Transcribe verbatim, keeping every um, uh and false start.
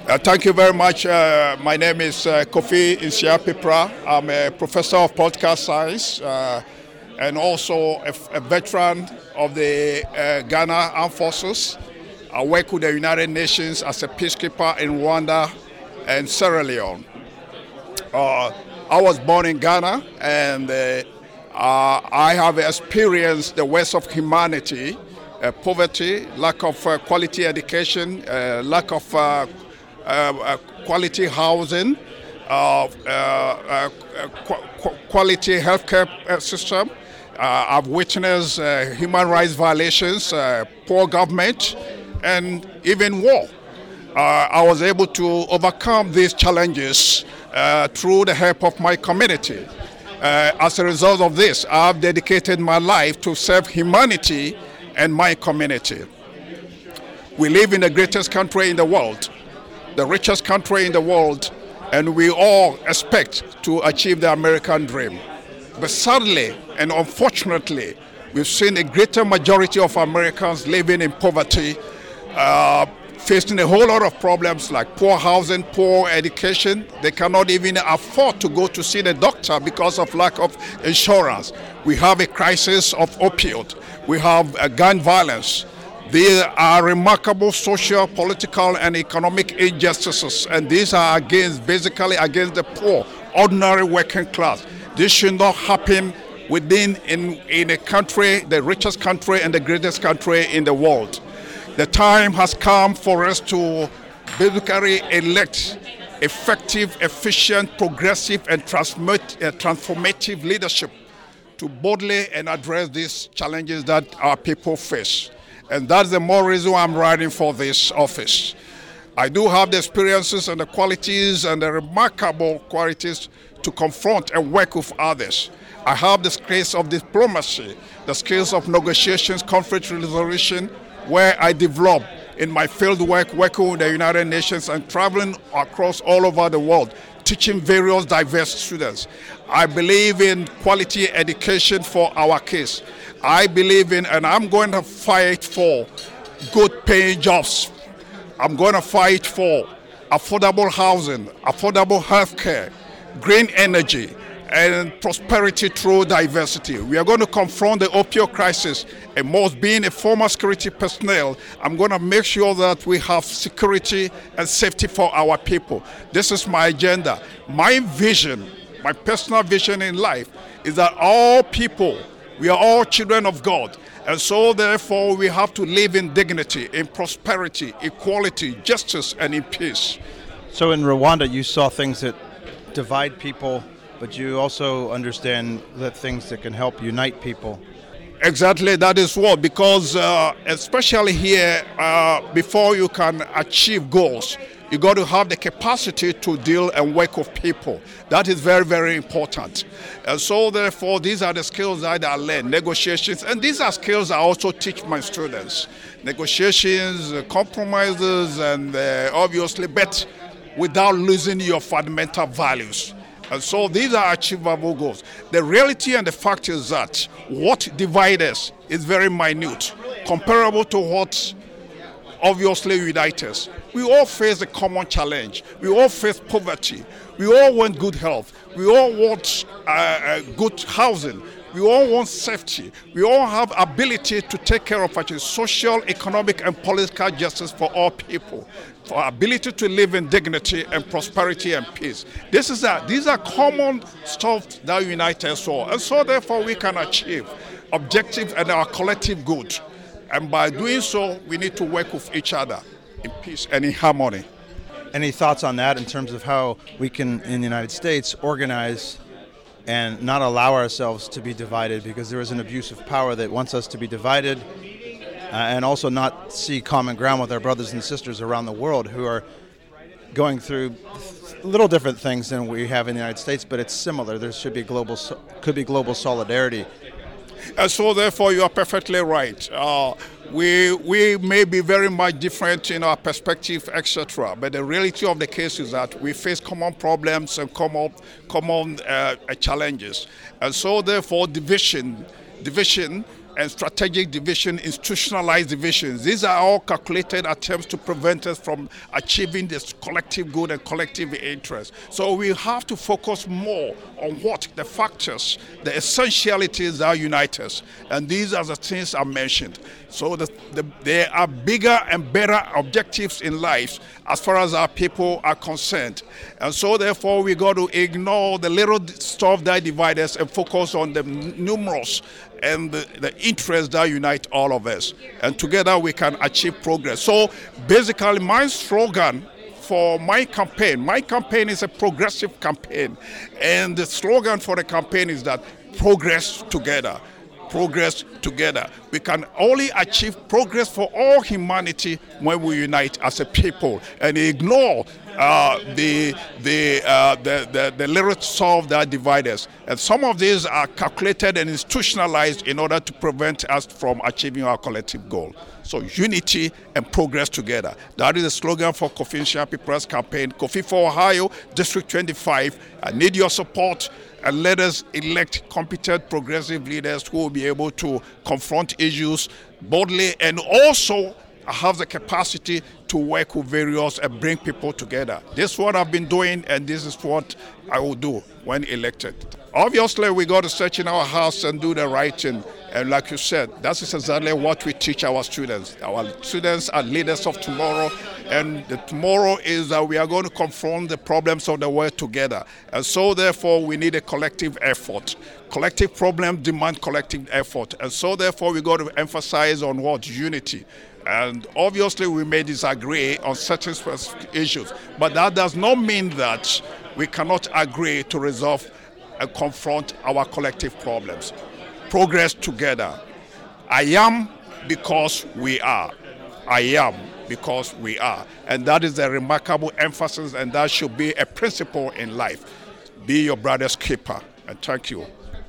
Uh, thank you very much. Uh, my name is uh, Kofi Isiapipra. I'm a professor of political science uh, and also a, a veteran of the uh, Ghana Armed Forces. I work with the United Nations as a peacekeeper in Rwanda and Sierra Leone. Uh, I was born in Ghana, and uh, uh, I have experienced the worst of humanity, uh, poverty, lack of uh, quality education, uh, lack of uh, Uh, uh, quality housing, uh, uh, uh, qu- quality healthcare system. Uh, I've witnessed uh, human rights violations, uh, poor government, and even war. Uh, I was able to overcome these challenges uh, through the help of my community. Uh, as a result of this, I've dedicated my life to serve humanity and my community. We live in the greatest country in the world, the richest country in the world, and we all expect to achieve the American dream. But sadly and unfortunately, we've seen a greater majority of Americans living in poverty, uh, facing a whole lot of problems like poor housing, poor education. They cannot even afford to go to see the doctor because of lack of insurance. We have a crisis of opioid. We have uh, gun violence. These are remarkable social, political, and economic injustices, and these are against, basically against the poor, ordinary working class. This should not happen within in, in a country, the richest country and the greatest country in the world. The time has come for us to basically elect effective, efficient, progressive, and transformative leadership to boldly and address these challenges that our people face. And that's the more reason why I'm running for this office. I do have the experiences and the qualities and the remarkable qualities to confront and work with others. I have the skills of diplomacy, the skills of negotiations, conflict resolution, where I develop in my field work, working with the United Nations and traveling across all over the world, teaching various diverse students. I believe in quality education for our kids. I believe in, and I'm going to fight for good paying jobs. I'm going to fight for affordable housing, affordable healthcare, green energy, and prosperity through diversity. We are going to confront the opioid crisis, and most being a former security personnel, I'm going to make sure that we have security and safety for our people. This is my agenda. My vision, my personal vision in life is that all people, we are all children of God, and so therefore we have to live in dignity, in prosperity, equality, justice, and in peace. So in Rwanda, you saw things that divide people, but you also understand that things that can help unite people. Exactly, that is what, because uh, especially here, uh, before you can achieve goals, you got to have the capacity to deal and work with people. That is very, very important. And so therefore, these are the skills that I learn, negotiations, and these are skills I also teach my students. Negotiations, uh, compromises, and uh, obviously, but without losing your fundamental values. And so these are achievable goals. The reality and the fact is that what divides us is very minute, comparable to what obviously unites us. We all face a common challenge. We all face poverty. We all want good health. We all want uh, uh, good housing. We all want safety. We all have ability to take care of actually social, economic, and political justice for all people, for ability to live in dignity and prosperity and peace. This is a, these are common stuff that unite us all, and so therefore we can achieve objective and our collective good. And by doing so, we need to work with each other in peace and in harmony. Any thoughts on that in terms of how we can, in the United States, organize and not allow ourselves to be divided, because there is an abuse of power that wants us to be divided, uh, and also not see common ground with our brothers and sisters around the world who are going through little different things than we have in the United States, but it's similar. There should be global, could be global solidarity. And so therefore you are perfectly right. Uh, we we may be very much different in our perspective, et cetera. But the reality of the case is that we face common problems and common common uh, challenges. And so therefore division division and strategic division, institutionalized divisions. These are all calculated attempts to prevent us from achieving this collective good and collective interest. So we have to focus more on what the factors, the essentialities that unite us. And these are the things I mentioned. So the, the, there are bigger and better objectives in life as far as our people are concerned. And so therefore we got to ignore the little stuff that divides us and focus on the numerous and the, the interests that unite all of us. And together we can achieve progress. So basically my slogan for my campaign, my campaign is a progressive campaign. And the slogan for the campaign is that progress together. Progress together. We can only achieve progress for all humanity when we unite as a people and ignore uh, the, the, uh, the, the, the little stuff that divide us. And some of these are calculated and institutionalized in order to prevent us from achieving our collective goal. So unity and progress together. That is the slogan for Kofi Nsiah-Pepra's campaign. Kofi for Ohio, District twenty-five. I need your support. And let us elect competent progressive leaders who will be able to confront issues boldly and also have the capacity to work with various and bring people together. This is what I've been doing, and this is what I will do when elected. Obviously, we got to search in our house and do the right thing. And like you said, that is exactly what we teach our students. Our students are leaders of tomorrow, and the tomorrow is that we are going to confront the problems of the world together. And so therefore, we need a collective effort. Collective problems demand collective effort. And so therefore, we got to emphasize on what? Unity. And obviously, we may disagree on certain specific issues, but that does not mean that we cannot agree to resolve and confront our collective problems. Progress together. I am because we are. I am because we are. And that is a remarkable emphasis, and that should be a principle in life. Be your brother's keeper. And thank you.